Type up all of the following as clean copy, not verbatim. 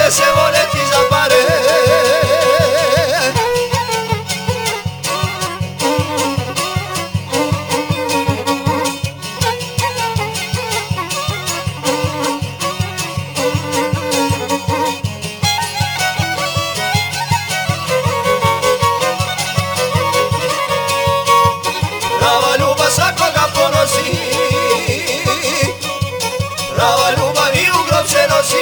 da se voljeti za pare. Prava ljubav svakoga ponosi, prava ljubav i u grob se nosi.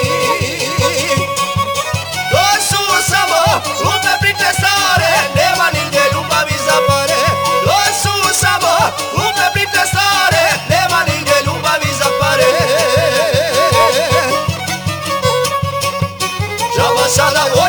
To su samo glupe priče stare, nema nigdje ljubavi za pare. To su samo glupe priče stare, nema nigdje ljubavi za pare. Žaba sada